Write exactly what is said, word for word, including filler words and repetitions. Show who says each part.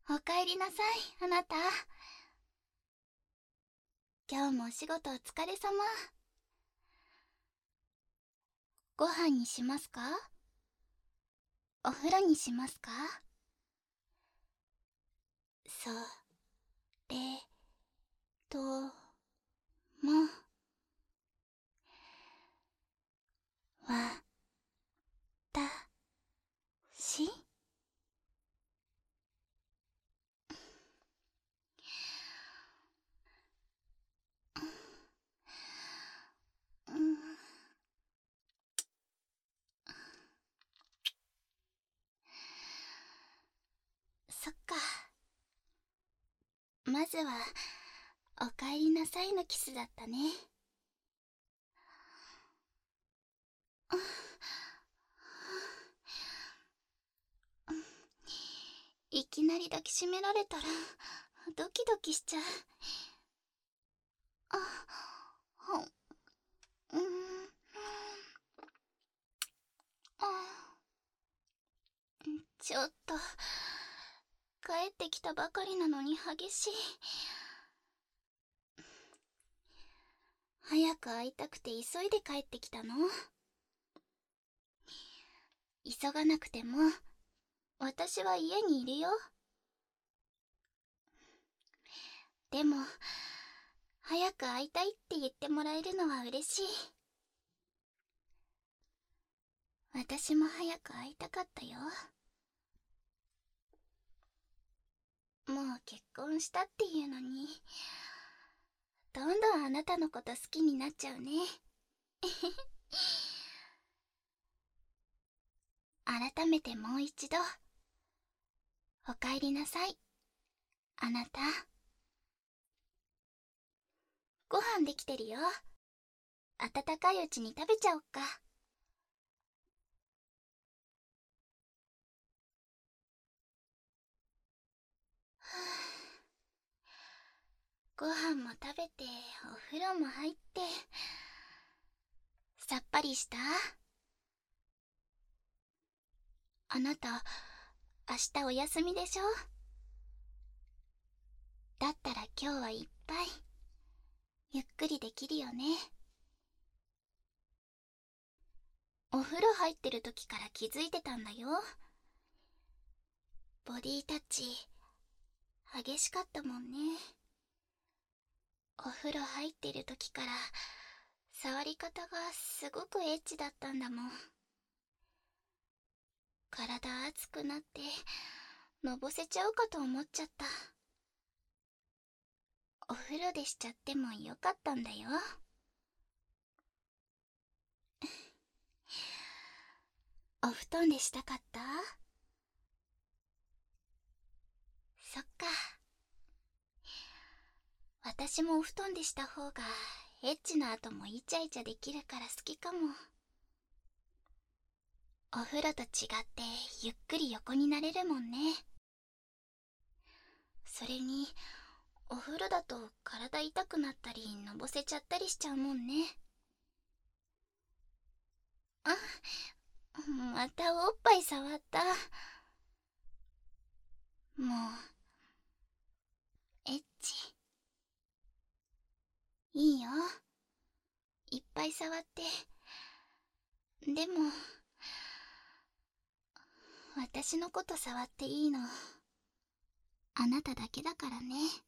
Speaker 1: おかえりなさい、あなた。今日もお仕事お疲れ様。ご飯にしますか？お風呂にしますか？それとも、わたしうん、そっか。まずはおかえりなさいのキスだったね。いきなり抱きしめられたらドキドキしちゃう。あ、ほん、うん、あ、ちょっと帰ってきたばかりなのに激しい。早く会いたくて急いで帰ってきたの？急がなくても私は家にいるよ。でも早く会いたいって言ってもらえるのは嬉しい。私も早く会いたかったよ。もう結婚したっていうのに、どんどんあなたのこと好きになっちゃうね。改めてもう一度おかえりなさい、あなた。ご飯できてるよ。温かいうちに食べちゃおっか。ご飯も食べてお風呂も入って、さっぱりした？あなた明日お休みでしょ？だったら今日はいっぱいゆっくりできるよね。お風呂入ってる時から気づいてたんだよ。ボディタッチ激しかったもんね。お風呂入ってる時から触り方がすごくエッチだったんだもん。体熱くなってのぼせちゃうかと思っちゃった。お風呂でしちゃってもよかったんだよ。お布団でしたかった？そっか。私もお布団でした方がエッチな後もイチャイチャできるから好きかも。お風呂と違ってゆっくり横になれるもんね。それにお風呂だと体痛くなったりのぼせちゃったりしちゃうもんね。あ、またおっぱい触った。もうエッチいいよ、いっぱい触って。でも私のこと触っていいのあなただけだからね。